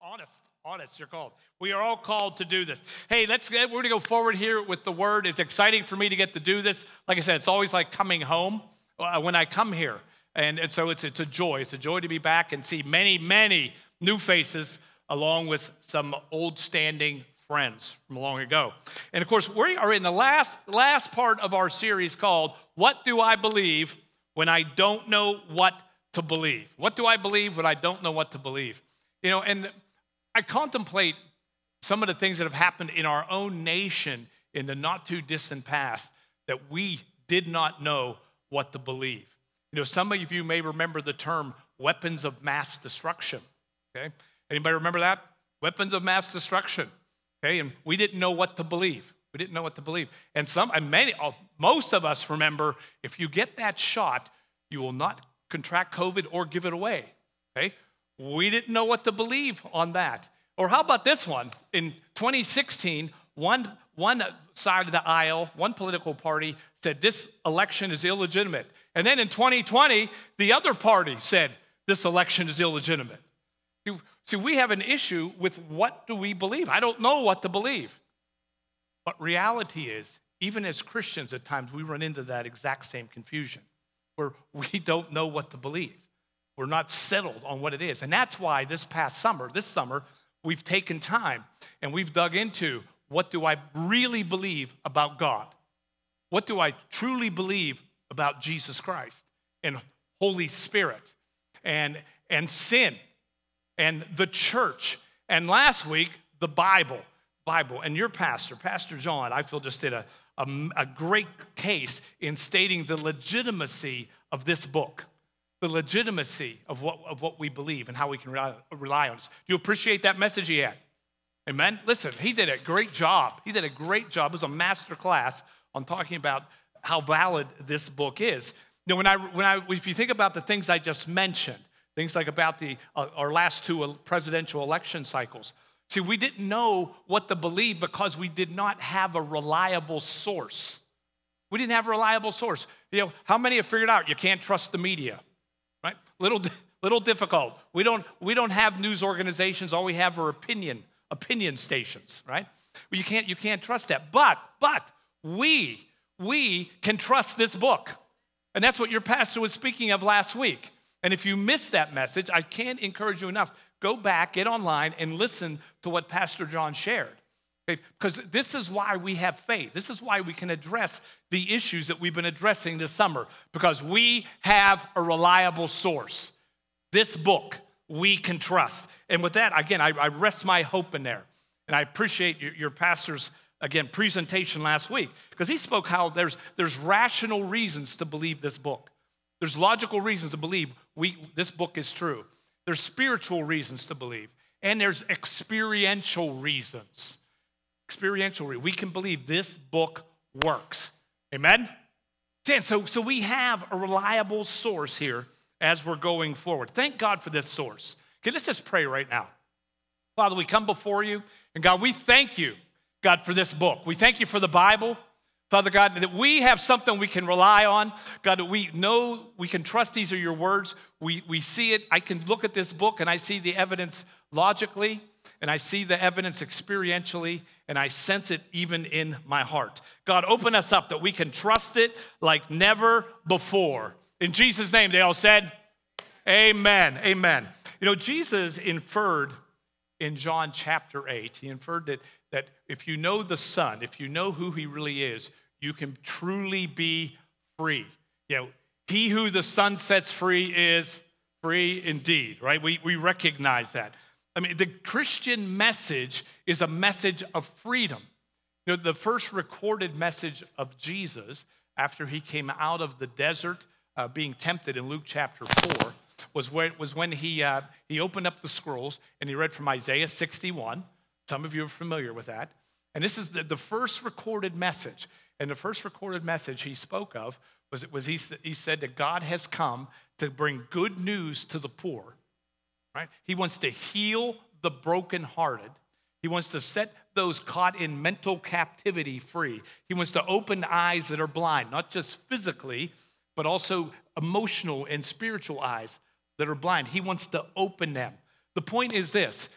Honest, you're called. We are all called to do this. Hey, we're going to go forward here with the word. It's exciting for me to get to do this. Like I said, it's always like coming home when I come here. And so it's a joy. It's a joy to be back and see many, many new faces along with some old standing friends from long ago. And of course, we are in the last part of our series called, What Do I Believe When I Don't Know What to Believe? What do I believe when I don't know what to believe? You know, and I contemplate some of the things that have happened in our own nation in the not too distant past that we did not know what to believe. You know, some of you may remember the term weapons of mass destruction, okay? Anybody remember that? Weapons of mass destruction, okay? And we didn't know what to believe. We didn't know what to believe. And most of us remember, if you get that shot, you will not contract COVID or give it away, okay? We didn't know what to believe on that. Or how about this one? In 2016, one side of the aisle, one political party said this election is illegitimate. And then in 2020, the other party said this election is illegitimate. See, we have an issue with what do we believe? I don't know what to believe. But reality is, even as Christians at times, we run into that exact same confusion where we don't know what to believe. We're not settled on what it is. And that's why this summer, we've taken time and we've dug into what do I really believe about God? What do I truly believe about Jesus Christ and Holy Spirit and sin and the church? And last week, the Bible. And your pastor, Pastor John, I feel just did a great case in stating the legitimacy of this book. The legitimacy of what we believe and how we can rely on it. Do you appreciate that message he had? Amen? Listen, he did a great job. It was a master class on talking about how valid this book is. You know, if you think about the things I just mentioned, things like about our last two presidential election cycles, see, we didn't know what to believe because we did not have a reliable source. We didn't have a reliable source. You know, how many have figured out you can't trust the media? Right? Little difficult. We don't have news organizations. All we have are opinion stations, right? Well, you can't trust that. But we can trust this book. And that's what your pastor was speaking of last week. And if you missed that message, I can't encourage you enough. Go back, get online, and listen to what Pastor John shared. Okay? Because this is why we have faith. This is why we can address the issues that we've been addressing this summer. Because we have a reliable source. This book we can trust. And with that, again, I rest my hope in there. And I appreciate your pastor's, again, presentation last week. Because he spoke how there's rational reasons to believe this book. There's logical reasons to believe this book is true. There's spiritual reasons to believe. And there's experiential reasons. We can believe this book works. Amen? So we have a reliable source here as we're going forward. Thank God for this source. Okay, let's just pray right now. Father, we come before you. And God, we thank you, God, for this book. We thank you for the Bible. Father God, that we have something we can rely on. God, that we know we can trust these are your words. We see it. I can look at this book and I see the evidence logically, and I see the evidence experientially, and I sense it even in my heart. God, open us up that we can trust it like never before. In Jesus' name, they all said, amen, amen. You know, Jesus inferred in John chapter 8, he inferred that if you know the Son, if you know who he really is, you can truly be free. You know, he who the Son sets free is free indeed, right? We recognize that. I mean, the Christian message is a message of freedom. You know, the first recorded message of Jesus after he came out of the desert being tempted in Luke chapter 4 was when he opened up the scrolls and he read from Isaiah 61. Some of you are familiar with that. And this is the first recorded message. And the first recorded message he spoke of was he said that God has come to bring good news to the poor. Right? He wants to heal the brokenhearted. He wants to set those caught in mental captivity free. He wants to open eyes that are blind, not just physically, but also emotional and spiritual eyes that are blind. He wants to open them. The point is this.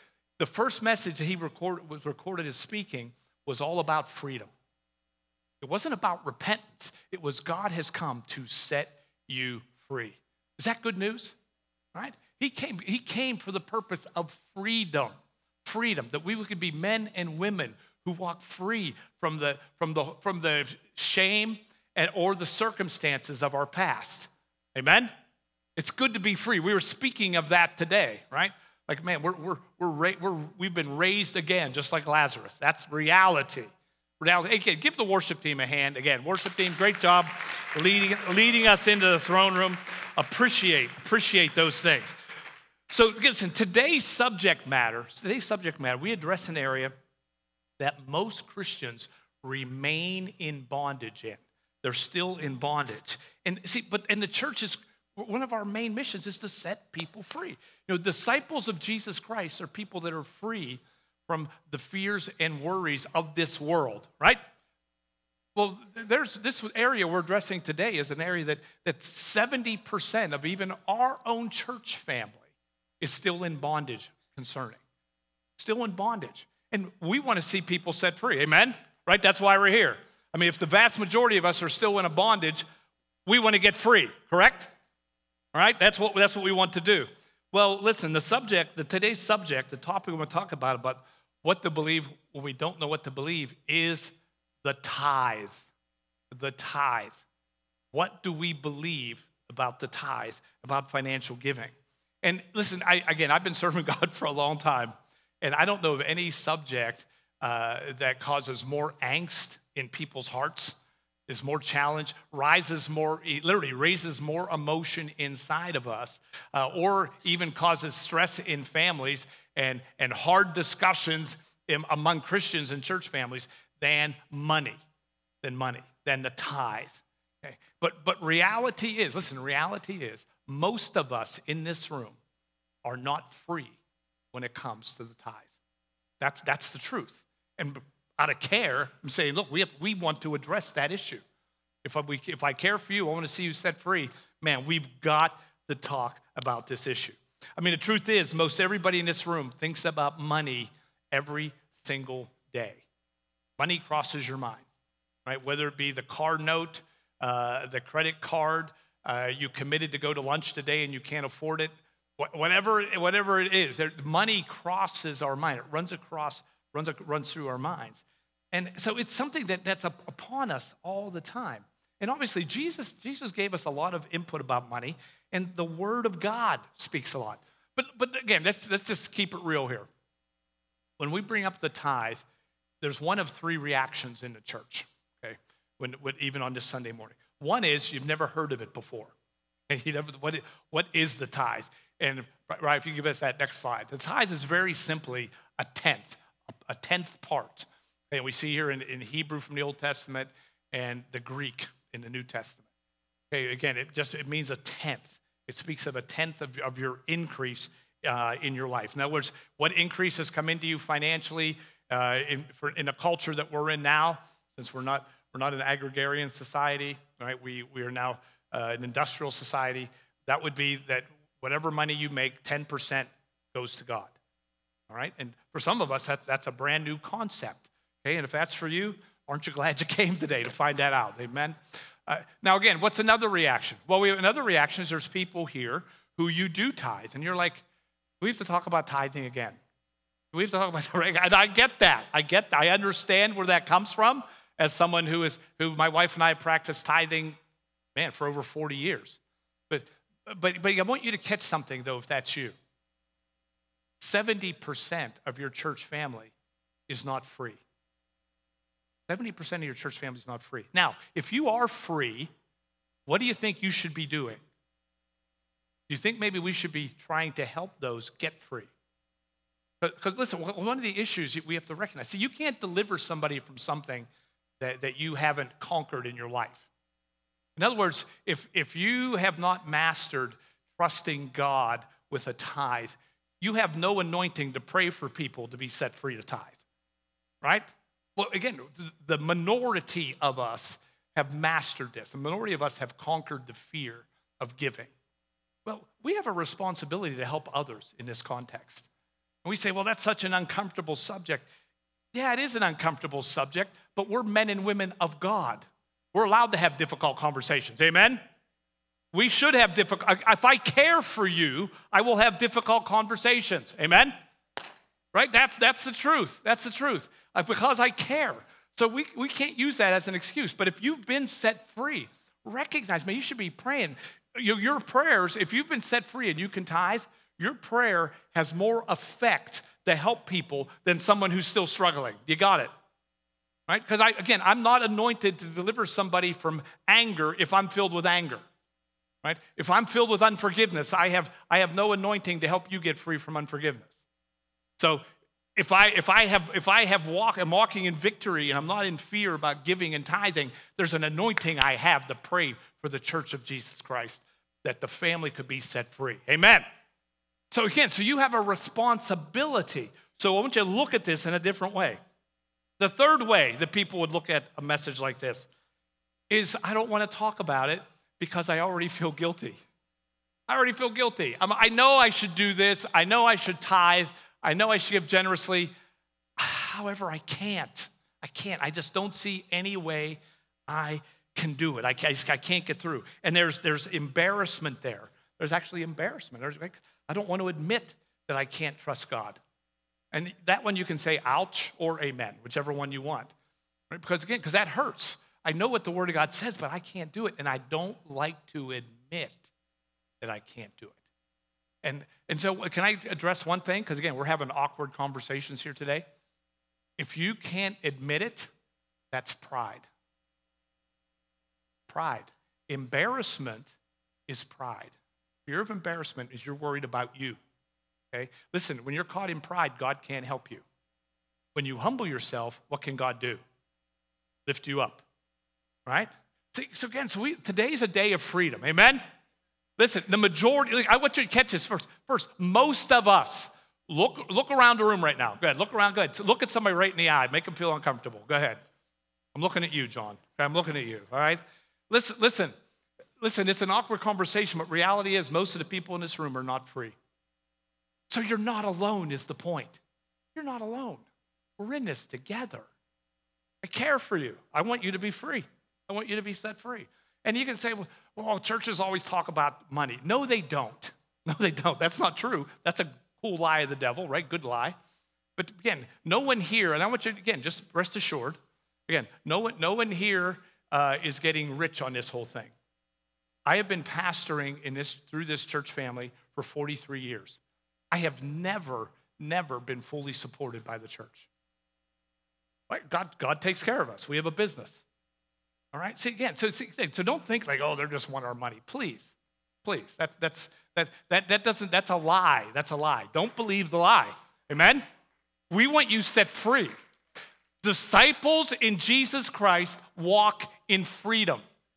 the first message that he was recorded as speaking was all about freedom. It wasn't about repentance. It was God has come to set you free. Is that good news? Right? He came for the purpose of freedom. Freedom, that we could be men and women who walk free from the shame or the circumstances of our past. Amen? It's good to be free. We were speaking of that today, right? Like, man, we've been raised again, just like Lazarus. That's reality. Reality. Again, give the worship team a hand. Again, worship team, great job leading us into the throne room. Appreciate those things. So listen, today's subject matter, we address an area that most Christians remain in bondage in. They're still in bondage. And the church is, one of our main missions is to set people free. You know, disciples of Jesus Christ are people that are free from the fears and worries of this world, right? Well, there's this area we're addressing today is an area that 70% of even our own church family is still in bondage concerning. Still in bondage. And we want to see people set free, amen? Right? That's why we're here. I mean, if the vast majority of us are still in a bondage, we want to get free, correct? All right? That's what we want to do. Well, listen, today's subject, the topic we're going to talk about what to believe when we don't know what to believe is the tithe. The tithe. What do we believe about the tithe, about financial giving? And listen, I've been serving God for a long time, and I don't know of any subject that causes more angst in people's hearts, is more challenge, raises more emotion inside of us, or even causes stress in families and hard discussions among Christians and church families than money, than the tithe. Okay? But reality is, most of us in this room are not free when it comes to the tithe. That's the truth. And out of care, I'm saying, look, we want to address that issue. If I care for you, I want to see you set free. Man, we've got to talk about this issue. I mean, the truth is, most everybody in this room thinks about money every single day. Money crosses your mind, right? Whether it be the car note, the credit card, you committed to go to lunch today and you can't afford it, whatever it is, money crosses our mind. It runs through our minds. And so it's something that's upon us all the time. And obviously, Jesus gave us a lot of input about money, and the Word of God speaks a lot. But again, let's just keep it real here. When we bring up the tithe, there's one of three reactions in the church, okay, even on this Sunday morning. One is you've never heard of it before. And what is the tithe? And right, if you give us that next slide. The tithe is very simply a tenth part. And we see here in Hebrew from the Old Testament and the Greek in the New Testament. Okay, again, it means a tenth. It speaks of a tenth of your increase in your life. In other words, what increase has come into you financially in a culture that we're in now, since we're not an agrarian society, right? We are now an industrial society. That would be that whatever money you make, 10% goes to God. All right, and for some of us, that's a brand new concept. Okay, and if that's for you, aren't you glad you came today to find that out? Amen. Now, again, what's another reaction? Well, another reaction is there's people here who you do tithe, and you're like, we have to talk about tithing again. We have to talk about, and I get that. I understand where that comes from as someone who my wife and I have practiced tithing, man, for over 40 years. But I want you to catch something, though, if that's you. 70% of your church family is not free. 70% of your church family is not free. Now, if you are free, what do you think you should be doing? Do you think maybe we should be trying to help those get free? Because listen, one of the issues we have to recognize, see, you can't deliver somebody from something that you haven't conquered in your life. In other words, if you have not mastered trusting God with a tithe, you have no anointing to pray for people to be set free to tithe, right? Well, again, the minority of us have mastered this. The minority of us have conquered the fear of giving. Well, we have a responsibility to help others in this context. And we say, well, that's such an uncomfortable subject. Yeah, it is an uncomfortable subject, but we're men and women of God. We're allowed to have difficult conversations. Amen? We should have difficult, if I care for you, I will have difficult conversations. Amen? Right? That's the truth. That's the truth. Because I care. So we can't use that as an excuse. But if you've been set free, recognize, man, you should be praying. Your prayers, if you've been set free and you can tithe, your prayer has more effect to help people than someone who's still struggling. You got it? Right? Because I'm not anointed to deliver somebody from anger if I'm filled with anger. Right? If I'm filled with unforgiveness, I have no anointing to help you get free from unforgiveness. So if I'm walking in victory and I'm not in fear about giving and tithing, there's an anointing I have to pray for the church of Jesus Christ that the family could be set free. Amen. So you have a responsibility. So I want you to look at this in a different way. The third way that people would look at a message like this is, I don't want to talk about it because I already feel guilty. I already feel guilty. I know I should do this. I know I should tithe. I know I should give generously. However, I can't. I just don't see any way I can do it. I can't get through. And there's embarrassment there. There's actually embarrassment. I don't want to admit that I can't trust God. And that one you can say ouch or amen, whichever one you want. Right? Because that hurts. I know what the Word of God says, but I can't do it. And I don't like to admit that I can't do it. And so can I address one thing? Because again, we're having awkward conversations here today. If you can't admit it, that's pride. Pride. Embarrassment is pride. Fear of embarrassment is you're worried about you. Okay? Listen, when you're caught in pride, God can't help you. When you humble yourself, what can God do? Lift you up. Right? Today's a day of freedom. Amen? Listen, the majority, I want you to catch this first. First, most of us, look around the room right now. Go ahead, look around, go ahead. So look at somebody right in the eye. Make them feel uncomfortable. Go ahead. I'm looking at you, John. Okay, I'm looking at you, all right? Listen, it's an awkward conversation, but reality is most of the people in this room are not free. So you're not alone is the point. You're not alone. We're in this together. I care for you. I want you to be free. I want you to be set free. And you can say, well, churches always talk about money. No, they don't. No, they don't. That's not true. That's a cool lie of the devil, right? Good lie. But again, no one here, and I want you to, again, just rest assured, again, no one here is getting rich on this whole thing. I have been pastoring through this church family for 43 years. I have never been fully supported by the church. Right? God takes care of us. We have a business. All right. See again. So don't think like, oh, they just want our money. Please. That's a lie. That's a lie. Don't believe the lie. Amen. We want you set free. Disciples in Jesus Christ walk in freedom.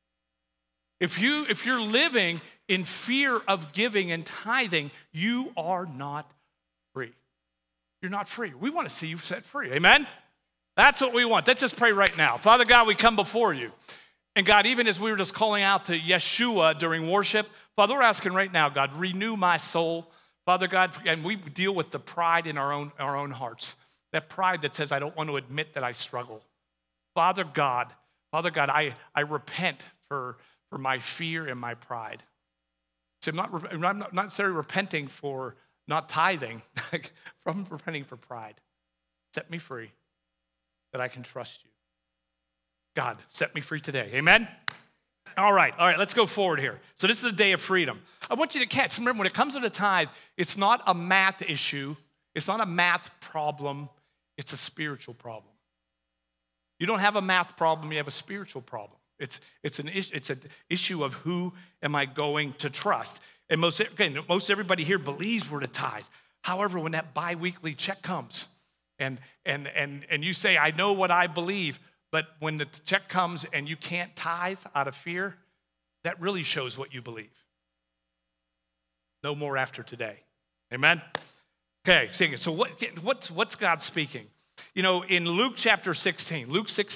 If you're living in fear of giving and tithing, you are not free. You're not free. We want to see you set free. Amen. That's what we want. Let's just pray right now. Father God, we come before you. And God, even as we were just calling out to Yeshua during worship, Father, we're asking right now, God, renew my soul. Father God, and we deal with the pride in our own hearts. That pride that says, I don't want to admit that I struggle. Father God, I repent for my fear and my pride. So I'm not necessarily repenting for not tithing. I'm repenting for pride. Set me free. That I can trust you. God, set me free today. Amen? All right, let's go forward here. So this is a day of freedom. I want you to catch, remember, when it comes to the tithe, it's not a math issue. It's not a math problem. It's a spiritual problem. You don't have a math problem. You have a spiritual problem. It's an issue of who am I going to trust. And most everybody here believes we're to tithe. However, when that biweekly check comes, and you say, I know what I believe, but when the check comes and you can't tithe out of fear, that really shows what you believe. No more after today. Amen? Okay, so what's God speaking? You know, in Luke chapter 16,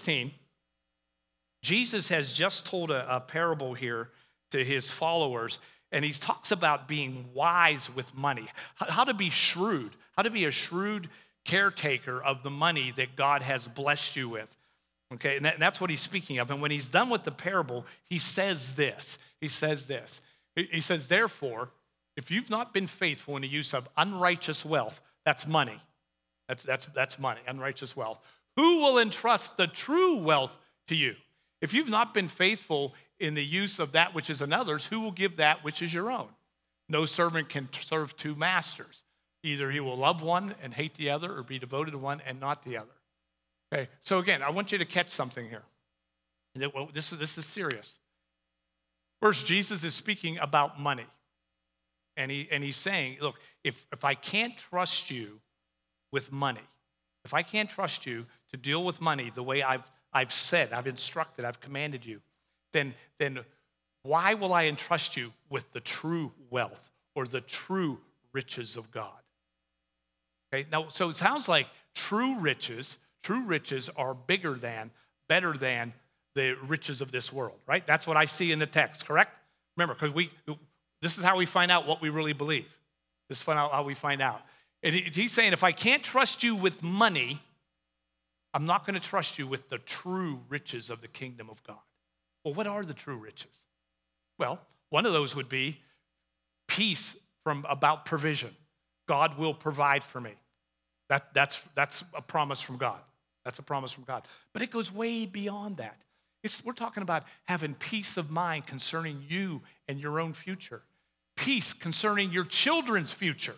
Jesus has just told a parable here to his followers, and he talks about being wise with money, how to be shrewd, how to be a shrewd caretaker of the money that God has blessed you with. Okay, and that's what he's speaking of. And when he's done with the parable, he says this. He says, therefore, if you've not been faithful in the use of unrighteous wealth, that's money. That's money, unrighteous wealth. Who will entrust the true wealth to you? If you've not been faithful in the use of that which is another's, who will give that which is your own? No servant can serve two masters. Either he will love one and hate the other, or be devoted to one and not the other. Okay, so again, I want you to catch something here. This is serious. First, Jesus is speaking about money. And he's saying, look, if I can't trust you with money, if I can't trust you to deal with money the way I've said, I've instructed, I've commanded you, then why will I entrust you with the true wealth or the true riches of God? Okay, now, so it sounds like true riches are better than the riches of this world, right? That's what I see in the text, correct? Remember, because this is how we find out what we really believe. This is how we find out. And he's saying, if I can't trust you with money, I'm not going to trust you with the true riches of the kingdom of God. Well, what are the true riches? Well, one of those would be peace about provision. God will provide for me. That's a promise from God. That's a promise from God. But it goes way beyond that. We're talking about having peace of mind concerning you and your own future. Peace concerning your children's future.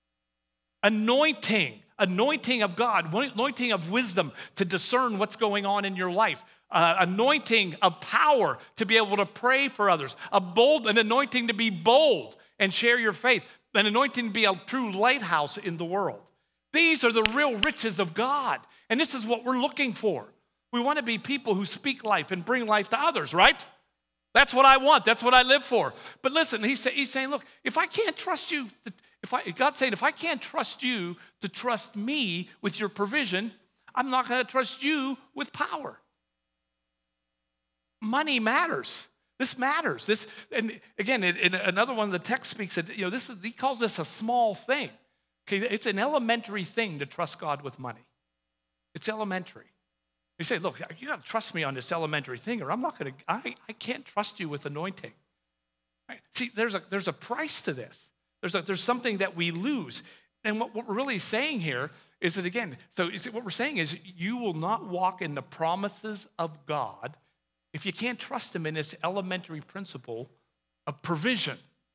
Anointing of God, anointing of wisdom to discern what's going on in your life. Anointing of power to be able to pray for others. An anointing to be bold and share your faith. An anointing to be a true lighthouse in the world. These are the real riches of God. And this is what we're looking for. We want to be people who speak life and bring life to others, right? That's what I want. That's what I live for. But listen, he's saying, look, if I can't trust you, God's saying, if I can't trust you to trust me with your provision, I'm not going to trust you with power. Money matters. This matters. And again, in another one of the text speaks that he calls this a small thing. Okay, it's an elementary thing to trust God with money. It's elementary. You say, look, you got to trust me on this elementary thing, or I can't trust you with anointing. Right? See, there's a price to this. There's something that we lose. And what we're really saying here is that, again, what we're saying is you will not walk in the promises of God if you can't trust him in this elementary principle of provision.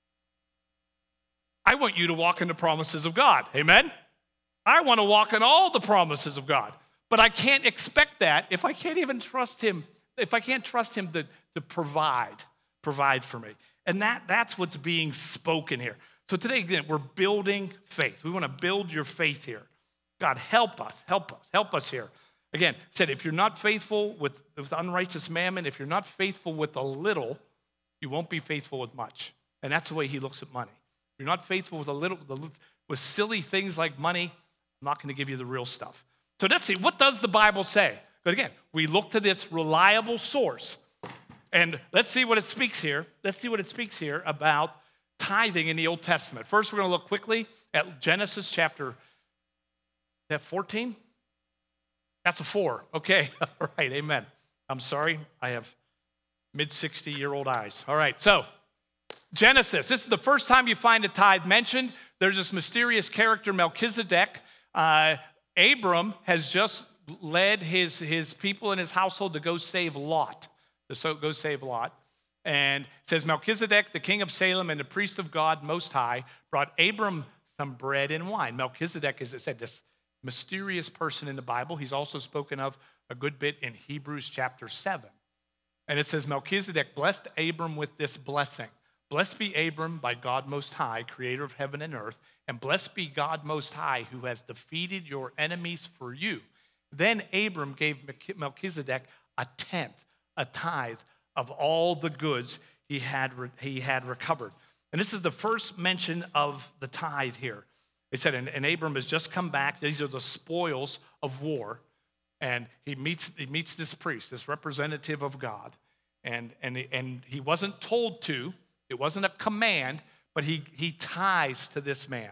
I want you to walk in the promises of God. Amen? I want to walk in all the promises of God. But I can't expect that if I can't even trust him, if I can't trust him to provide for me. And that's what's being spoken here. So today, again, we're building faith. We want to build your faith here. God, help us here. Again, said, if you're not faithful with unrighteous mammon, if you're not faithful with a little, you won't be faithful with much. And that's the way he looks at money. If you're not faithful with a little, with silly things like money, I'm not going to give you the real stuff. So let's see, what does the Bible say? But again, we look to this reliable source. And let's see what it speaks here. Let's see what it speaks here about tithing in the Old Testament. First, we're going to look quickly at Genesis chapter 14. That's a 4. Okay, all right, amen. I'm sorry, I have mid-60-year-old eyes. All right, so Genesis. This is the first time you find a tithe mentioned. There's this mysterious character, Melchizedek. Abram has just led his people in his household to go save Lot. And it says, Melchizedek, the king of Salem and the priest of God Most High, brought Abram some bread and wine. Melchizedek, as it said, this mysterious person in the Bible. He's also spoken of a good bit in Hebrews chapter 7. And it says, Melchizedek blessed Abram with this blessing. Blessed be Abram by God Most High, creator of heaven and earth, and blessed be God Most High, who has defeated your enemies for you. Then Abram gave Melchizedek a tenth, a tithe of all the goods he had recovered. And this is the first mention of the tithe here. It said, and Abram has just come back. These are the spoils of war. And he meets this priest, this representative of God. And he wasn't told to. It wasn't a command, but he tithes to this man.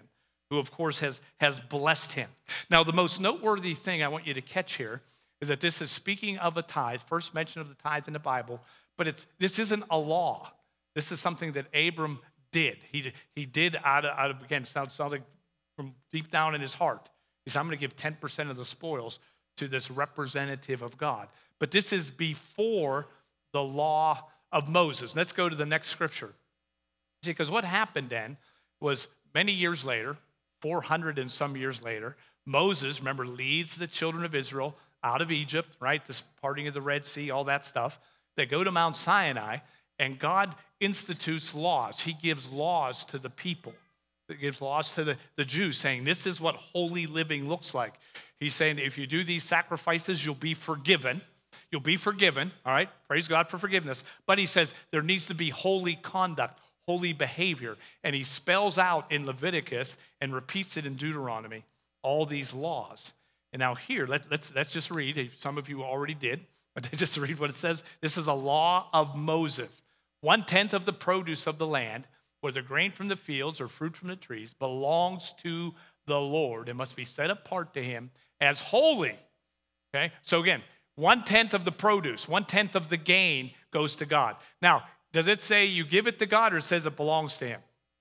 who of course has blessed him. Now, the most noteworthy thing I want you to catch here is that this is speaking of a tithe, first mention of the tithe in the Bible, but this isn't a law. This is something that Abram did. He did out of again, sounds like from deep down in his heart. He said, I'm going to give 10% of the spoils to this representative of God. But this is before the law of Moses. Let's go to the next scripture. See, because what happened then was many years later, 400 and some years later, Moses, remember, leads the children of Israel out of Egypt, right? This parting of the Red Sea, all that stuff. They go to Mount Sinai, and God institutes laws. He gives laws to the people. He gives laws to the Jews, saying this is what holy living looks like. He's saying if you do these sacrifices, you'll be forgiven. You'll be forgiven, all right? Praise God for forgiveness. But he says there needs to be holy conduct, holy behavior. And he spells out in Leviticus and repeats it in Deuteronomy, all these laws. And now here, let's just read. Some of you already did, but just read what it says. This is a law of Moses. 1/10 of the produce of the land, whether grain from the fields or fruit from the trees, belongs to the Lord and must be set apart to him as holy. Okay? So again, 1/10 of the produce, 1/10 of the gain goes to God. Now, does it say you give it to God or it says it belongs to him?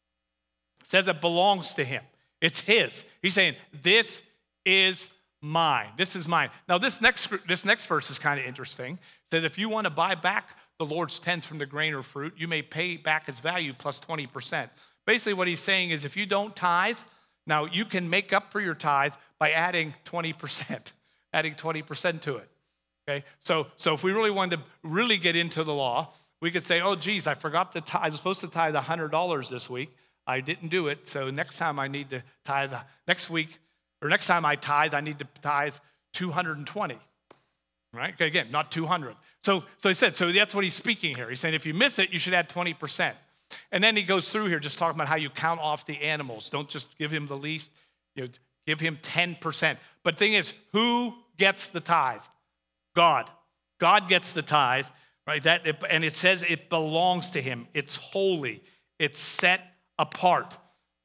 It says it belongs to him. It's his. He's saying, this is mine. This is mine. Now, this next verse is kind of interesting. It says, if you want to buy back the Lord's tenth from the grain or fruit, you may pay back its value plus 20%. Basically, what he's saying is if you don't tithe, now you can make up for your tithe by adding 20%, adding 20% to it. Okay, so if we really wanted to really get into the law, we could say, oh, geez, I forgot to tithe. I was supposed to tithe $100 this week. I didn't do it, so next time I need to tithe, next time I tithe, I need to tithe 220, right? Okay, again, not 200. So he said, so that's what he's speaking here. He's saying if you miss it, you should add 20%. And then he goes through here just talking about how you count off the animals. Don't just give him the least, give him 10%. But the thing is, who gets the tithe? God. God gets the tithe, right? And it says it belongs to him. It's holy. It's set apart.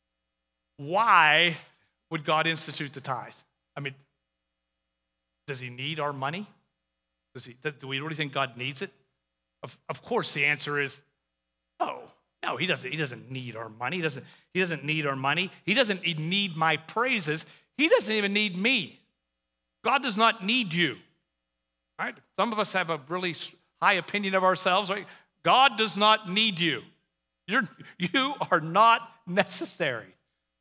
Why would God institute the tithe? I mean, does he need our money? Do we really think God needs it? Of course, the answer is no. No, he doesn't. He doesn't need our money. He doesn't need our money. He doesn't need my praises. He doesn't even need me. God does not need you. Right? Some of us have a really high opinion of ourselves. Right? God does not need you. You are not necessary.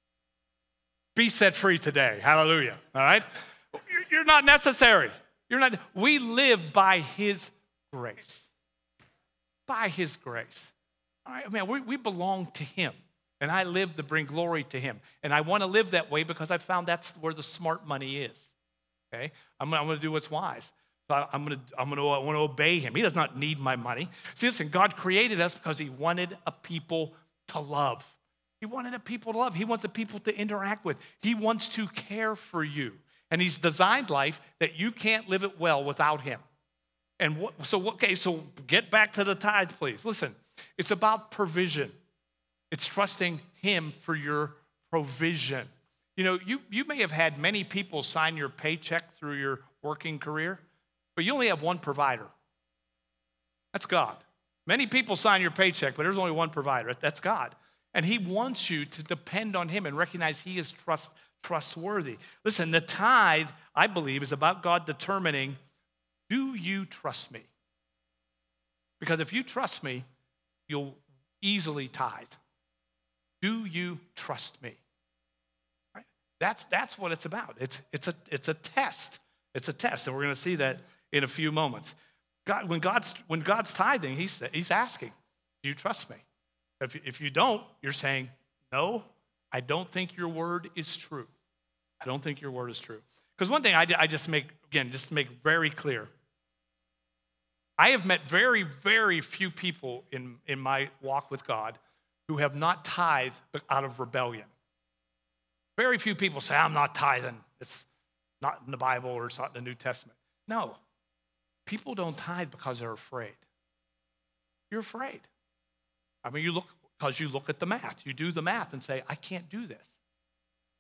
Be set free today. Hallelujah. All right? You're not necessary. We live by his grace. By his grace. All right? I mean, we belong to him. And I live to bring glory to him. And I want to live that way because I found that's where the smart money is. Okay? I'm going to do what's wise. So I want to obey him. He does not need my money. See, listen, God created us because he wanted a people to love. He wanted a people to love. He wants the people to interact with. He wants to care for you. And he's designed life that you can't live it well without him. And so get back to the tithe, please. Listen, it's about provision. It's trusting him for your provision. You may have had many people sign your paycheck through your working career, but you only have one provider. That's God. Many people sign your paycheck, but there's only one provider. That's God. And he wants you to depend on him and recognize he is trustworthy. Listen, the tithe, I believe, is about God determining, do you trust me? Because if you trust me, you'll easily tithe. Do you trust me? Right? That's what it's about. It's a test. It's a test, and we're going to see that in a few moments. When God's tithing, he's asking, do you trust me? If you don't, you're saying, no, I don't think your word is true. I don't think your word is true. Because one thing I just to make very clear, I have met very, very few people in my walk with God who have not tithed but out of rebellion. Very few people say, I'm not tithing. It's not in the Bible or it's not in the New Testament. No. People don't tithe because they're afraid. You're afraid. I mean, you look at the math. You do the math and say, I can't do this.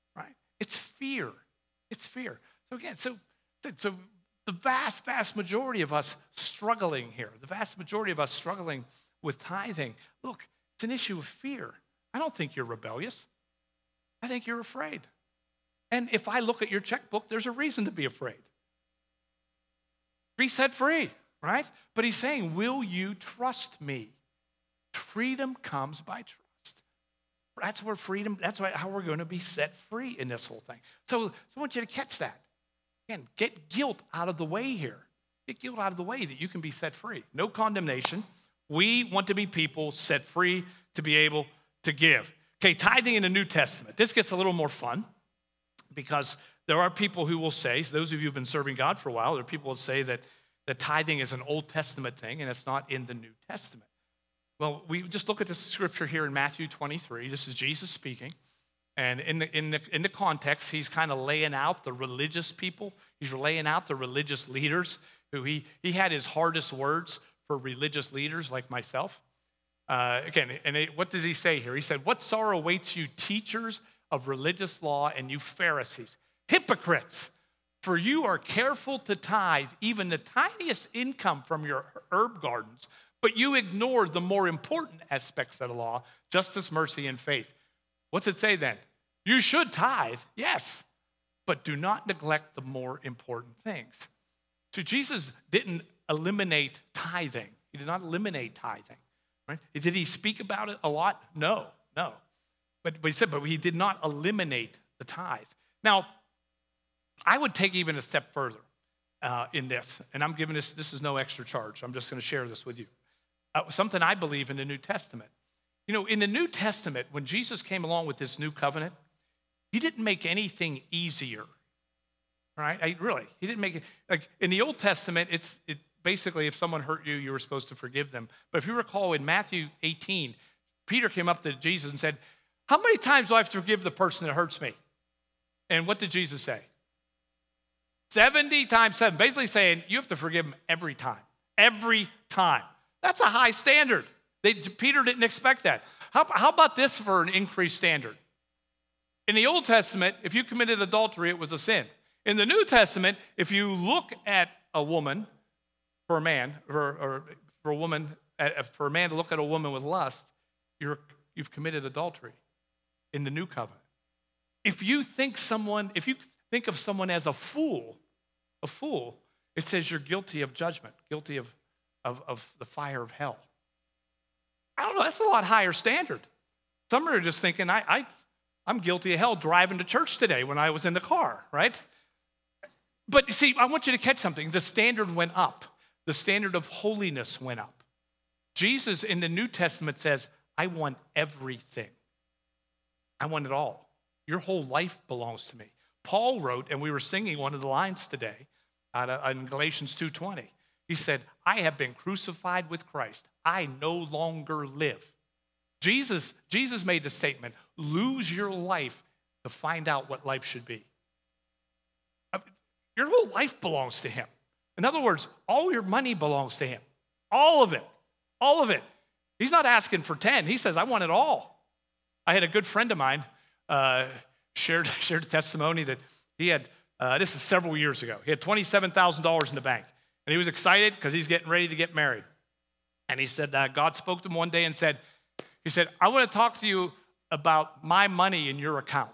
It's fear. It's fear. So again, so the vast majority of us struggling here, the vast majority of us struggling with tithing, look, it's an issue of fear. I don't think you're rebellious. I think you're afraid. And if I look at your checkbook, there's a reason to be afraid. Be set free, right? But he's saying, will you trust me? Freedom comes by trust. That's where freedom, how we're going to be set free in this whole thing. So I want you to catch that. Again, get guilt out of the way here. Get guilt out of the way that you can be set free. No condemnation. We want to be people set free to be able to give. Okay, tithing in the New Testament. This gets a little more fun because there are people who will say, those of you who've been serving God for a while, there are people who will say that tithing is an Old Testament thing and it's not in the New Testament. Well, we just look at this scripture here in Matthew 23. This is Jesus speaking. And in the context, he's kind of laying out the religious people. He's laying out the religious leaders who he had his hardest words for religious leaders like myself. What does he say here? He said, "What sorrow awaits you, teachers of religious law, and you Pharisees, hypocrites! For you are careful to tithe even the tiniest income from your herb gardens, but you ignore the more important aspects of the law, justice, mercy, and faith." What's it say then? You should tithe, yes, but do not neglect the more important things. So Jesus didn't eliminate tithing. He did not eliminate tithing. Right? Did he speak about it a lot? No. But he did not eliminate the tithe. Now, I would take even a step further in this, and I'm giving this is no extra charge. I'm just going to share this with you. Something I believe in the New Testament. You know, in the New Testament, when Jesus came along with this new covenant, he didn't make anything easier, right? He didn't make it, like in the Old Testament, it basically, if someone hurt you, you were supposed to forgive them. But if you recall in Matthew 18, Peter came up to Jesus and said, "How many times do I have to forgive the person that hurts me?" And what did Jesus say? 70 times 7, basically saying you have to forgive them every time. Every time. That's a high standard. Peter didn't expect that. How about this for an increased standard? In the Old Testament, if you committed adultery, it was a sin. In the New Testament, if you look at a woman for a man, or for a man to look at a woman with lust, you've committed adultery in the New Covenant. If you think of someone as a fool, it says you're guilty of judgment, guilty of the fire of hell. I don't know, that's a lot higher standard. Some are just thinking, I'm guilty of hell driving to church today when I was in the car, right? But see, I want you to catch something. The standard went up. The standard of holiness went up. Jesus in the New Testament says, I want everything. I want it all. Your whole life belongs to me. Paul wrote, and we were singing one of the lines today in Galatians 2:20. He said, I have been crucified with Christ. I no longer live. Jesus made the statement, lose your life to find out what life should be. Your whole life belongs to him. In other words, all your money belongs to him. All of it. All of it. He's not asking for 10. He says, I want it all. I had a good friend of mine shared a testimony that he had, this is several years ago. He had $27,000 in the bank. And he was excited because he's getting ready to get married. And he said, God spoke to him one day and said, I want to talk to you about my money in your account.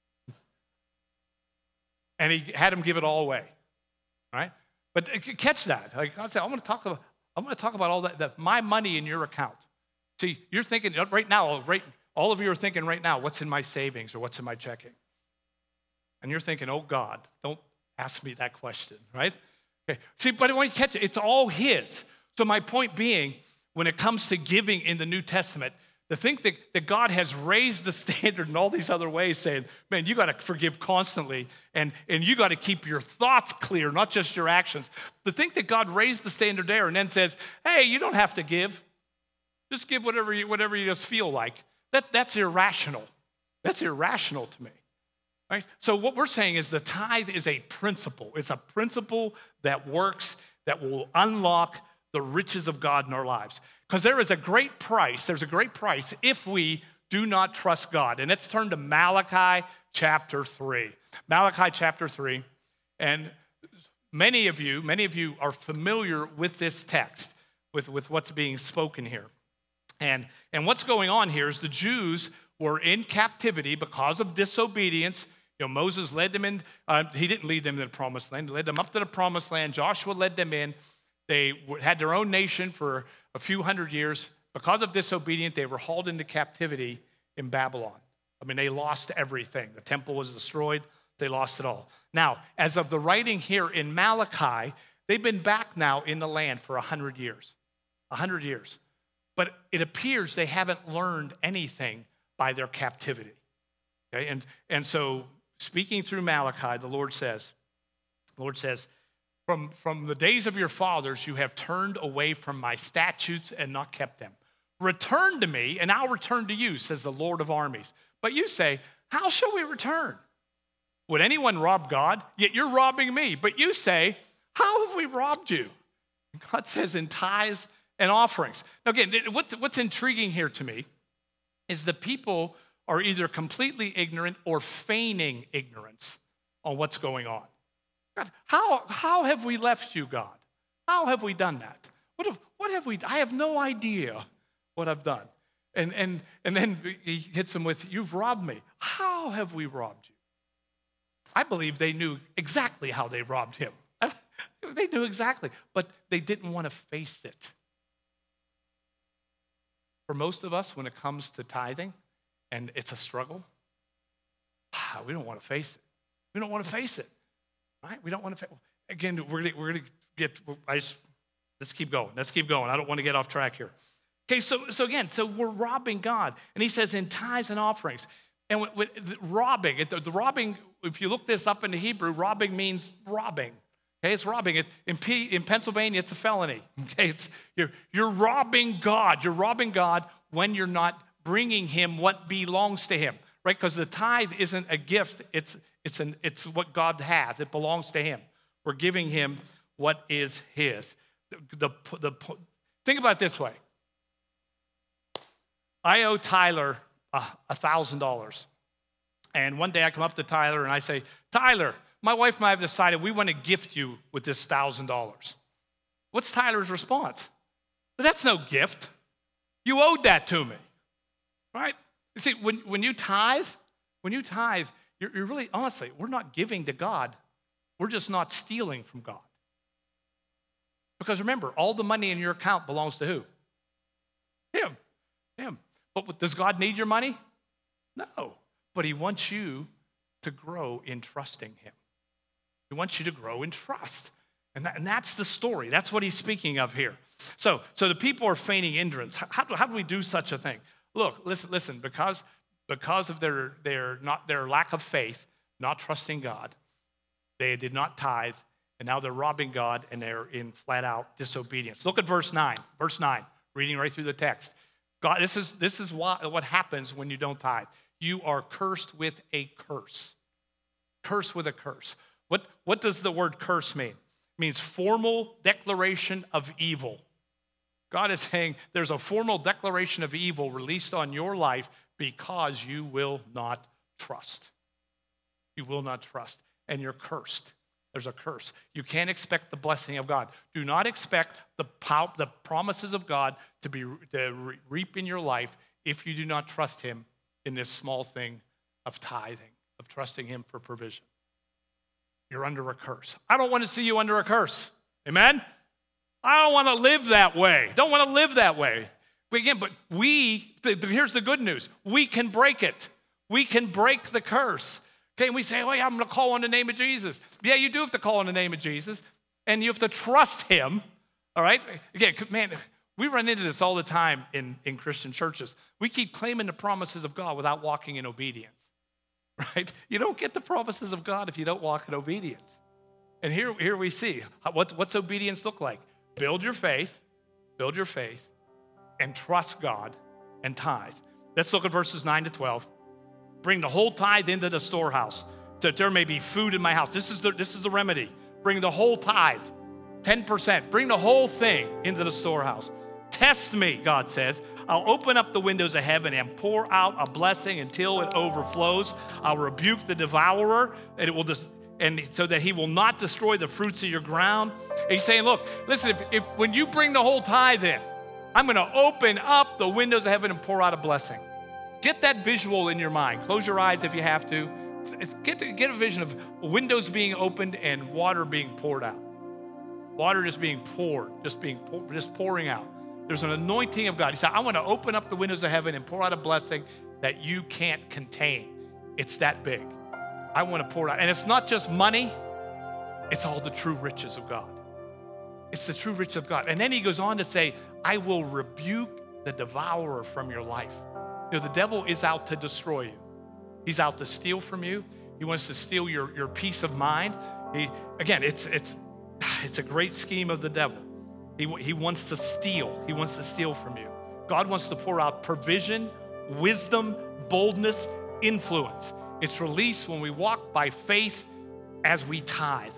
And he had him give it all away, right? But catch that. Like God said, I want to talk about all that my money in your account. See, you're thinking right now, all of you are thinking right now, what's in my savings or what's in my checking? And you're thinking, oh God, don't ask me that question, right? Okay. See, but when you catch it, it's all his. So my point being, when it comes to giving in the New Testament, to think that God has raised the standard in all these other ways, saying, man, you got to forgive constantly, and you got to keep your thoughts clear, not just your actions. To think that God raised the standard there and then says, hey, you don't have to give. Just give whatever you just feel like. That's irrational. That's irrational to me. Right? So what we're saying is the tithe is a principle. It's a principle that works, that will unlock the riches of God in our lives. Because there's a great price if we do not trust God. And let's turn to Malachi chapter 3. Malachi chapter 3. And many of you are familiar with this text, with what's being spoken here. And what's going on here is the Jews were in captivity because of disobedience. Moses led them in. He didn't lead them to the promised land. He led them up to the promised land. Joshua led them in. They had their own nation for a few hundred years. Because of disobedience, they were hauled into captivity in Babylon. I mean, they lost everything. The temple was destroyed. They lost it all. Now, as of the writing here in Malachi, they've been back now in the land for 100 years. 100 years. But it appears they haven't learned anything by their captivity. Okay? And so, speaking through Malachi, the Lord says, from the days of your fathers, you have turned away from my statutes and not kept them. Return to me, and I'll return to you, says the Lord of armies. But you say, how shall we return? Would anyone rob God? Yet you're robbing me. But you say, how have we robbed you? God says, in tithes and offerings. Now again, what's intriguing here to me is the people are either completely ignorant or feigning ignorance on what's going on. God, how have we left you, God? How have we done that? What have we done? I have no idea what I've done. And then he hits them with, you've robbed me. How have we robbed you? I believe they knew exactly how they robbed him. They knew exactly, but they didn't want to face it. For most of us, when it comes to tithing, and it's a struggle, we don't want to face it. We don't want to face it, right? We don't want to face it. Again, we're going to get, let's keep going. Let's keep going. I don't want to get off track here. Okay, so we're robbing God. And he says in tithes and offerings. And with robbing, the robbing, if you look this up in the Hebrew, robbing means robbing. Okay, it's robbing. In Pennsylvania, it's a felony. Okay, you're robbing God. You're robbing God when you're not bringing him what belongs to him, right? Because the tithe isn't a gift. It's what God has. It belongs to him. We're giving him what is his. Think about it this way. I owe Tyler $1,000. And one day I come up to Tyler and I say, Tyler, my wife and I have decided we want to gift you with this $1,000. What's Tyler's response? That's no gift. You owed that to me, right? You see, when you tithe, you're really, honestly, we're not giving to God. We're just not stealing from God. Because remember, all the money in your account belongs to who? Him. But does God need your money? No. But he wants you to grow in trusting him. He wants you to grow in trust. And that's the story. That's what he's speaking of here. So the people are feigning ignorance. How do we do such a thing? Look, listen, because of their lack of faith, not trusting God, they did not tithe, and now they're robbing God, and they're in flat-out disobedience. Look at verse 9. Verse 9, reading right through the text. God, this is what happens when you don't tithe. You are cursed with a curse. Cursed with a curse. What does the word curse mean? It means formal declaration of evil. God is saying there's a formal declaration of evil released on your life because you will not trust. You will not trust, and you're cursed. There's a curse. You can't expect the blessing of God. Do not expect the promises of God to reap in your life if you do not trust him in this small thing of tithing, of trusting him for provision. You're under a curse. I don't want to see you under a curse. Amen? I don't want to live that way. Don't want to live that way. But here's the good news. We can break it. We can break the curse. Okay, and we say, oh, yeah, I'm going to call on the name of Jesus. Yeah, you do have to call on the name of Jesus, and you have to trust him, all right? Again, man, we run into this all the time in Christian churches. We keep claiming the promises of God without walking in obedience, right? You don't get the promises of God if you don't walk in obedience. And here we see, what's obedience look like? Build your faith, and trust God and tithe. Let's look at verses 9 to 12. Bring the whole tithe into the storehouse, that there may be food in my house. This is the remedy. Bring the whole tithe, 10%. Bring the whole thing into the storehouse. Test me, God says. I'll open up the windows of heaven and pour out a blessing until it overflows. I'll rebuke the devourer, and it will just, and so that he will not destroy the fruits of your ground. And he's saying, look, listen, if when you bring the whole tithe in, I'm going to open up the windows of heaven and pour out a blessing. Get that visual in your mind. Close your eyes if you have to. Get a vision of windows being opened and water being poured out. Water just being poured, just pouring out. There's an anointing of God. He said, I want to open up the windows of heaven and pour out a blessing that you can't contain. It's that big. I want to pour it out. And it's not just money. It's all the true riches of God. It's the true riches of God. And then he goes on to say, I will rebuke the devourer from your life. You know, the devil is out to destroy you. He's out to steal from you. He wants to steal your peace of mind. It's a great scheme of the devil. He wants to steal. He wants to steal from you. God wants to pour out provision, wisdom, boldness, influence. It's released when we walk by faith as we tithe.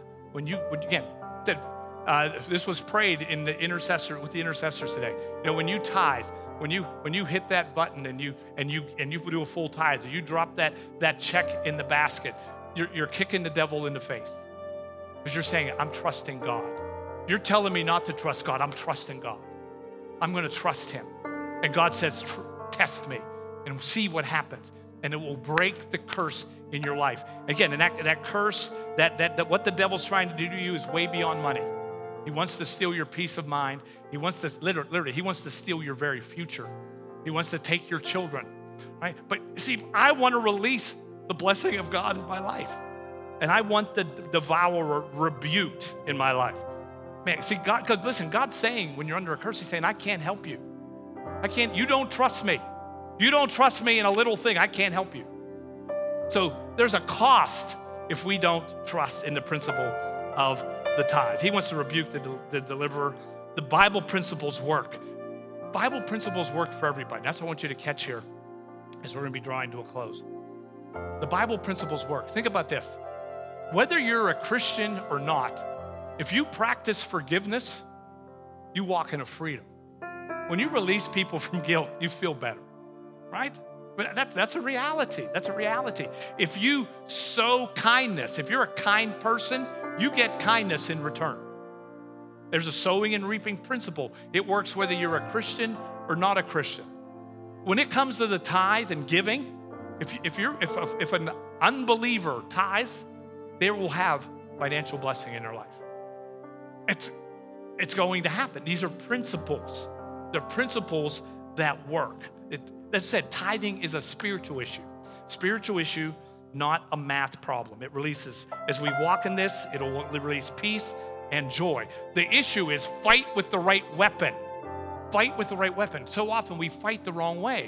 This was prayed in the intercessor with the intercessors today. You know, when you tithe, when you hit that button and you do a full tithe, you drop that check in the basket, you're kicking the devil in the face. Because you're saying, I'm trusting God. You're telling me not to trust God. I'm trusting God. I'm going to trust him. And God says, test me and see what happens. And it will break the curse in your life. Again, and that curse, that what the devil's trying to do to you is way beyond money. He wants to steal your peace of mind. He wants to, literally, he wants to steal your very future. He wants to take your children, right? But see, I want to release the blessing of God in my life. And I want the devourer rebuked in my life. Man, see, God, because listen, God's saying when you're under a curse, he's saying, I can't help you. You don't trust me. You don't trust me in a little thing. I can't help you. So there's a cost if we don't trust in the principle of the tithe. He wants to rebuke the deliverer. The Bible principles work. Bible principles work for everybody. That's what I want you to catch here as we're going to be drawing to a close. The Bible principles work. Think about this. Whether you're a Christian or not, if you practice forgiveness, you walk in a freedom. When you release people from guilt, you feel better, right? But that's a reality. That's a reality. If you sow kindness, if you're a kind person, you get kindness in return. There's a sowing and reaping principle. It works whether you're a Christian or not a Christian. When it comes to the tithe and giving, if an unbeliever tithes, they will have financial blessing in their life. It's going to happen. These are principles. They're principles that work. That said, tithing is a spiritual issue. Spiritual issue, not a math problem. It releases, as we walk in this, it'll release peace and joy. The issue is fight with the right weapon. Fight with the right weapon. So often we fight the wrong way.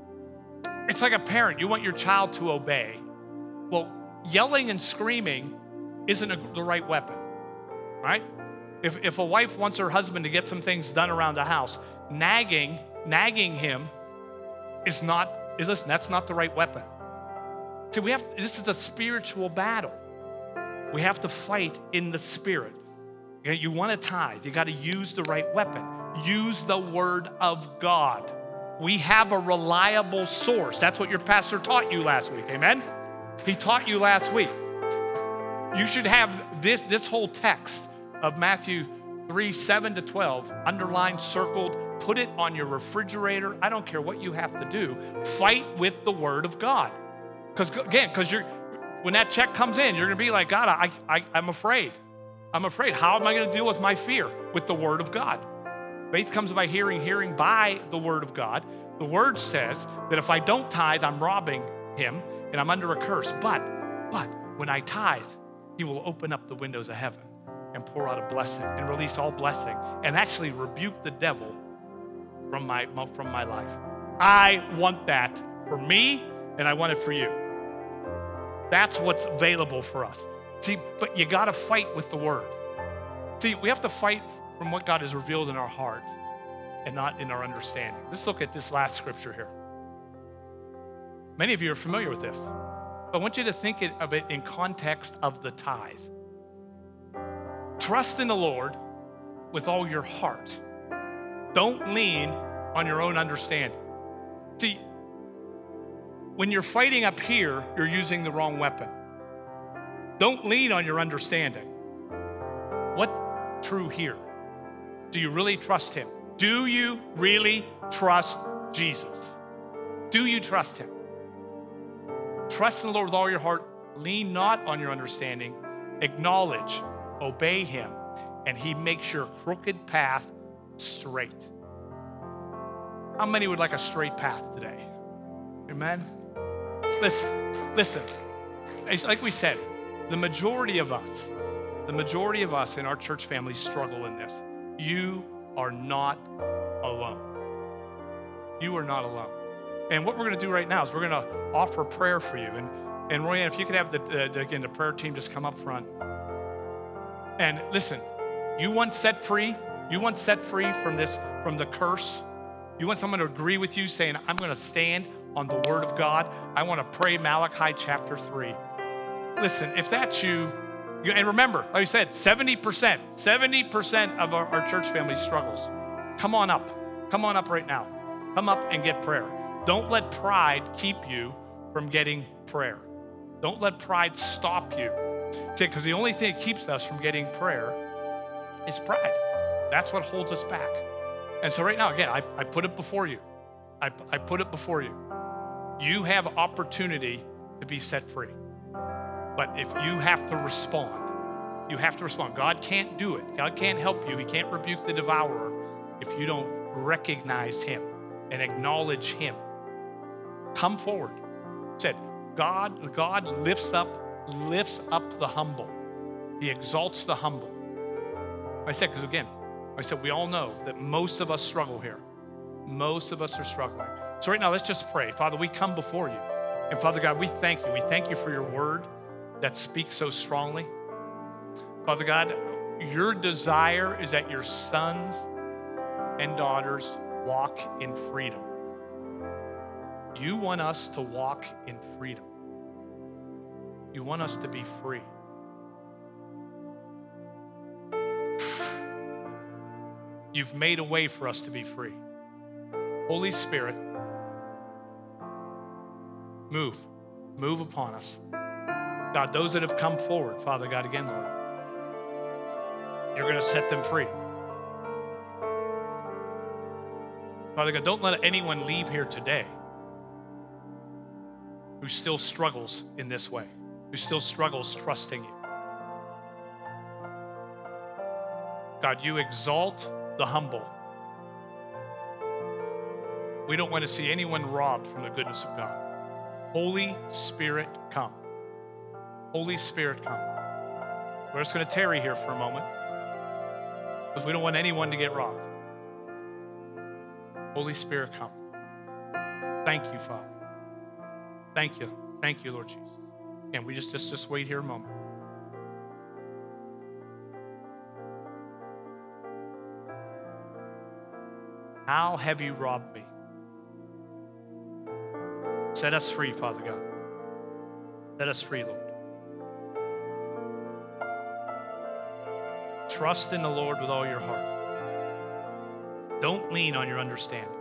It's like a parent. You want your child to obey. Well, yelling and screaming isn't the right weapon, right? If a wife wants her husband to get some things done around the house, nagging him that's not the right weapon. See, this is a spiritual battle. We have to fight in the spirit. You want to tithe, you got to use the right weapon. Use the word of God. We have a reliable source. That's what your pastor taught you last week, amen? He taught you last week. You should have this whole text of Matthew 3:7-12 underlined, circled, put it on your refrigerator. I don't care what you have to do. Fight with the word of God. Because when that check comes in, you're going to be like, God, I'm afraid. I'm afraid. How am I going to deal with my fear? With the word of God. Faith comes by hearing, hearing by the word of God. The word says that if I don't tithe, I'm robbing him and I'm under a curse. But when I tithe, he will open up the windows of heaven and pour out a blessing and release all blessing and actually rebuke the devil from my life. I want that for me and I want it for you. That's what's available for us. See, but you got to fight with the word. See, we have to fight from what God has revealed in our heart and not in our understanding. Let's look at this last scripture here. Many of you are familiar with this. But I want you to think of it in context of the tithe. Trust in the Lord with all your heart. Don't lean on your own understanding. See, when you're fighting up here, you're using the wrong weapon. Don't lean on your understanding. What true here? Do you really trust him? Do you really trust Jesus? Do you trust him? Trust in the Lord with all your heart. Lean not on your understanding. Acknowledge, obey him, and he makes your crooked path straight. How many would like a straight path today? Amen? Listen. It's like we said, the majority of us in our church family struggle in this. You are not alone. You are not alone. And what we're going to do right now is we're going to offer prayer for you. And Royanne, if you could have the prayer team just come up front. And listen, you want set free? You want set free from the curse? You want someone to agree with you saying, I'm going to stand on the word of God? I want to pray Malachi chapter 3. Listen, if that's you, and remember, like I said, 70% of our church family struggles. Come on up right now. Come up and get prayer. Don't let pride keep you from getting prayer. Don't let pride stop you. Because the only thing that keeps us from getting prayer is pride. That's what holds us back. And so right now, again, I put it before you. I put it before you. You have opportunity to be set free. But if you have to respond, you have to respond. God can't do it. God can't help you. He can't rebuke the devourer if you don't recognize him and acknowledge him. Come forward. Said, God lifts up the humble. He exalts the humble. I said, because again, we all know that most of us struggle here. Most of us are struggling. So right now, let's just pray. Father, we come before you. And Father God, we thank you. We thank you for your word that speaks so strongly. Father God, your desire is that your sons and daughters walk in freedom. You want us to walk in freedom. You want us to be free. You've made a way for us to be free. Holy Spirit, move upon us. God, those that have come forward, Father God, again, Lord, you're going to set them free. Father God, don't let anyone leave here today who still struggles in this way, who still struggles trusting you. God, you exalt the humble. We don't want to see anyone robbed from the goodness of God. Holy Spirit, come. Holy Spirit, come. We're just going to tarry here for a moment because we don't want anyone to get robbed. Holy Spirit, come. Thank you, Father. Thank you. Thank you, Lord Jesus. And we just wait here a moment. How have you robbed me? Set us free, Father God. Set us free, Lord. Trust in the Lord with all your heart. Don't lean on your understanding.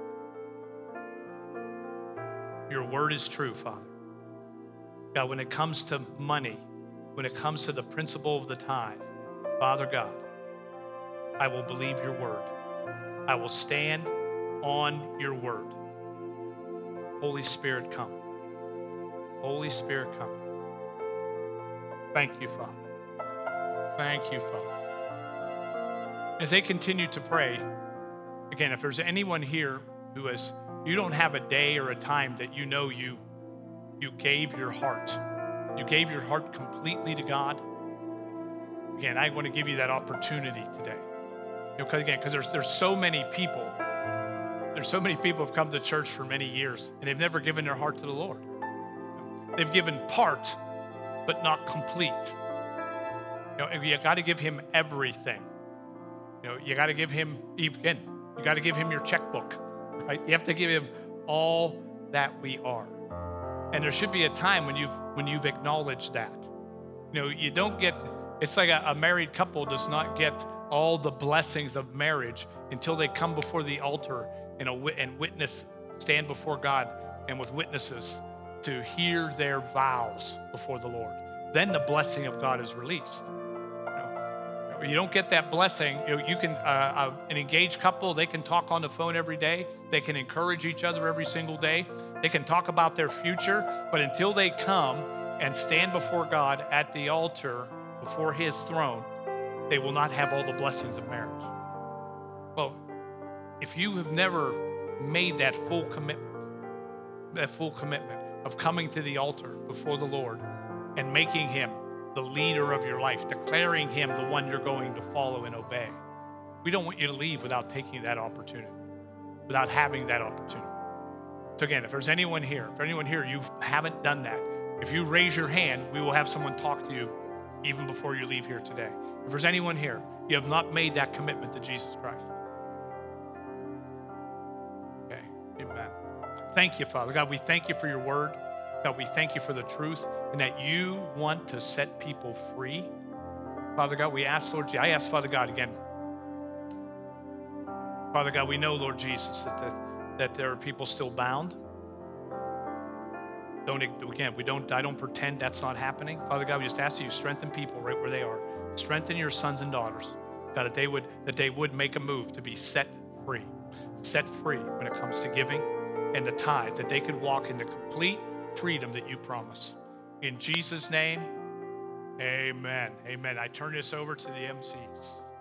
Your word is true, Father. God, when it comes to money, when it comes to the principle of the tithe, Father God, I will believe your word. I will stand on your word. Holy Spirit, come. Holy Spirit, come. Thank you, Father. Thank you, Father. As they continue to pray, again, if there's anyone here who you don't have a day or a time that you know you gave your heart. You gave your heart completely to God. Again, I want to give you that opportunity today. Because there's so many people. There's so many people who have come to church for many years and they've never given their heart to the Lord. They've given part, but not complete. You got to give him everything. You got to give him, again, you got to give him your checkbook, right? You have to give him all that we are. And there should be a time when you've acknowledged that. You don't get, it's like a married couple does not get all the blessings of marriage until they come before the altar and witness, stand before God and with witnesses to hear their vows before the Lord. Then the blessing of God is released. You don't get that blessing. You can, an engaged couple, they can talk on the phone every day. They can encourage each other every single day. They can talk about their future, but until they come and stand before God at the altar, before his throne, they will not have all the blessings of marriage. Well, if you have never made that full commitment of coming to the altar before the Lord and making him the leader of your life, declaring him the one you're going to follow and obey, we don't want you to leave without taking that opportunity, without having that opportunity. So again, if there's anyone here, you haven't done that, if you raise your hand, we will have someone talk to you even before you leave here today. If there's anyone here, you have not made that commitment to Jesus Christ. Okay, amen. Thank you, Father. God, we thank you for your word. God, we thank you for the truth and that you want to set people free. Father God, we ask, Lord, I ask, Father God, again. Father God, we know, Lord Jesus, that there are people still bound. I don't pretend that's not happening. Father God, we just ask that you strengthen people right where they are. Strengthen your sons and daughters, God, that they would make a move to be set free when it comes to giving and the tithe, that they could walk in the complete freedom that you promise. In Jesus' name, amen. Amen. I turn this over to the MCs.